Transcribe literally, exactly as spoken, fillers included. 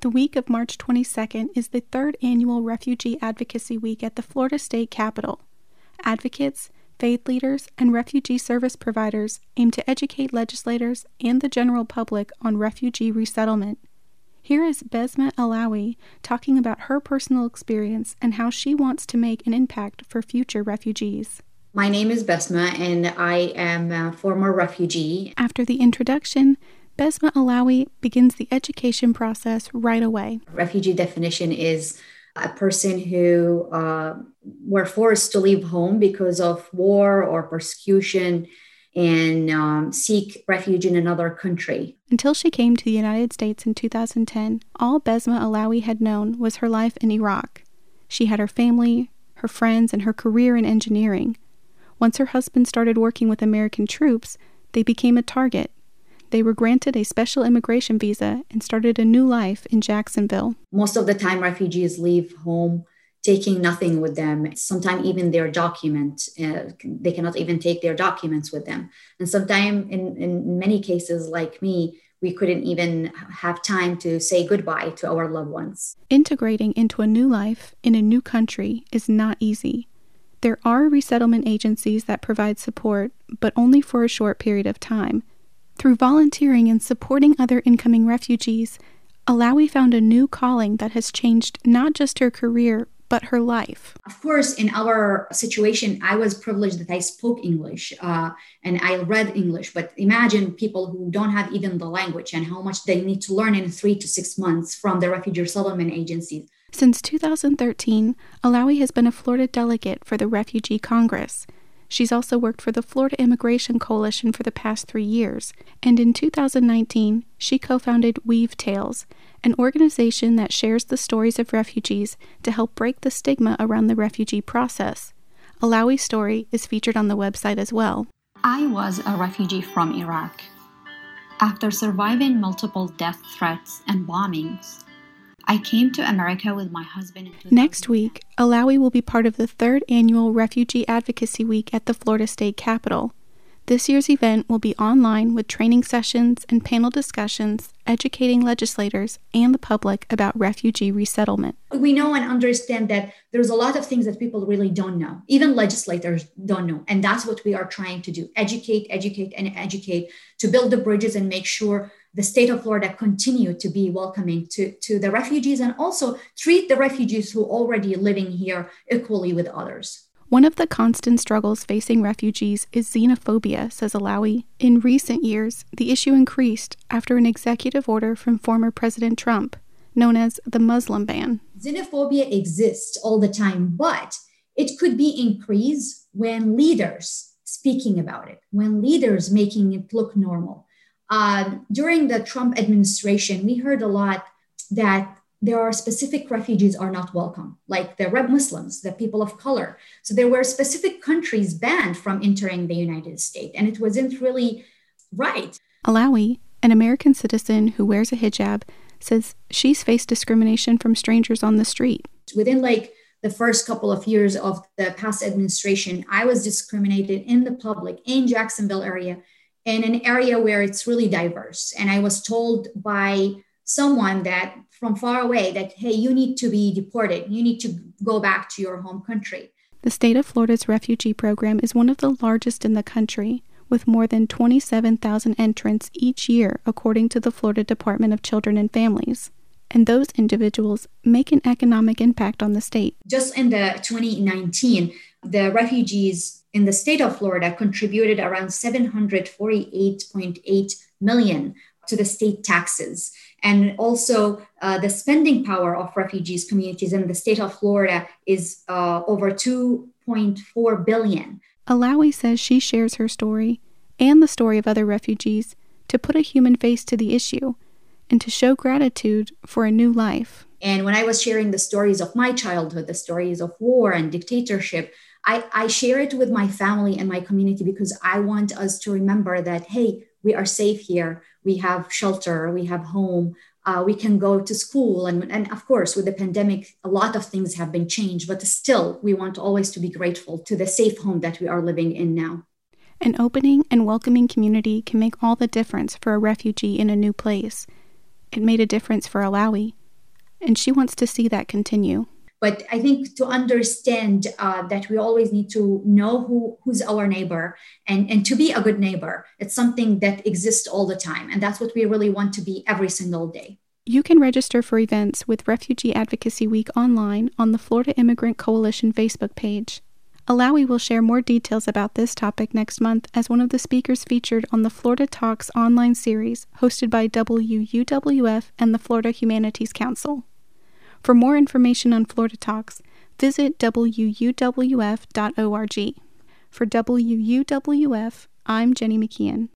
The week of March twenty-second is the third annual Refugee Advocacy Week at the Florida State Capitol. Advocates, faith leaders, and refugee service providers aim to educate legislators and the general public on refugee resettlement. Here is Besma Alawi talking about her personal experience and how she wants to make an impact for future refugees. My name is Besma, and I am a former refugee. After the introduction, Besma Alawi begins the education process right away. Refugee definition is a person who uh, were forced to leave home because of war or persecution and um, seek refuge in another country. Until she came to the United States in two thousand ten, all Besma Alawi had known was her life in Iraq. She had her family, her friends, and her career in engineering. Once her husband started working with American troops, they became a target. They were granted a special immigration visa and started a new life in Jacksonville. Most of the time, refugees leave home taking nothing with them. Sometimes even their document, uh, they cannot even take their documents with them. And sometimes, in, in many cases like me, we couldn't even have time to say goodbye to our loved ones. Integrating into a new life in a new country is not easy. There are resettlement agencies that provide support, but only for a short period of time. Through volunteering and supporting other incoming refugees, Alawi found a new calling that has changed not just her career, but her life. Of course, in our situation, I was privileged that I spoke English uh, and I read English. But imagine people who don't have even the language and how much they need to learn in three to six months from the refugee resettlement agencies. Since two thousand thirteen, Alawi has been a Florida delegate for the Refugee Congress. She's also worked for the Florida Immigration Coalition for the past three years, and in two thousand nineteen, she co-founded Weave Tales, an organization that shares the stories of refugees to help break the stigma around the refugee process. Alawi's story is featured on the website as well. I was a refugee from Iraq. After surviving multiple death threats and bombings, I came to America with my husband in two thousand ten. Next week, Alawi will be part of the third annual Refugee Advocacy Week at the Florida State Capitol. This year's event will be online with training sessions and panel discussions educating legislators and the public about refugee resettlement. We know and understand that there's a lot of things that people really don't know. Even legislators don't know. And that's what we are trying to do. Educate, educate, and educate to build the bridges and make sure the state of Florida continue to be welcoming to, to the refugees and also treat the refugees who are already living here equally with others. One of the constant struggles facing refugees is xenophobia, says Alawi. In recent years, the issue increased after an executive order from former President Trump, known as the Muslim ban. Xenophobia exists all the time, but it could be increased when leaders speaking about it, when leaders making it look normal. Uh, during the Trump administration, we heard a lot that there are specific refugees are not welcome, like the Arab Muslims, the people of color. So there were specific countries banned from entering the United States, and it wasn't really right. Alawi, an American citizen who wears a hijab, says she's faced discrimination from strangers on the street. Within like the first couple of years of the past administration, I was discriminated in the public in Jacksonville area, in an area where it's really diverse. And I was told by someone that from far away that, hey, you need to be deported. You need to go back to your home country. The state of Florida's refugee program is one of the largest in the country, with more than twenty-seven thousand entrants each year, according to the Florida Department of Children and Families. And those individuals make an economic impact on the state. Just in the twenty nineteen, the refugees in the state of Florida contributed around seven hundred forty-eight point eight million to the state taxes. And also uh, the spending power of refugees communities in the state of Florida is uh, over two point four billion. Alawi says she shares her story and the story of other refugees to put a human face to the issue and to show gratitude for a new life. And when I was sharing the stories of my childhood, the stories of war and dictatorship, I, I share it with my family and my community because I want us to remember that, hey, we are safe here. We have shelter, we have home, uh, we can go to school. And, and of course, with the pandemic, a lot of things have been changed, but still, we want always to be grateful to the safe home that we are living in now. An opening and welcoming community can make all the difference for a refugee in a new place. It made a difference for Alawi, and she wants to see that continue. But I think to understand uh, that we always need to know who, who's our neighbor and, and to be a good neighbor. It's something that exists all the time. And that's what we really want to be every single day. You can register for events with Refugee Advocacy Week online on the Florida Immigrant Coalition Facebook page. Alawi will share more details about this topic next month as one of the speakers featured on the Florida Talks online series hosted by W U W F and the Florida Humanities Council. For more information on Florida Talks, visit W U W F dot org. For W U W F, I'm Jenny McKeon.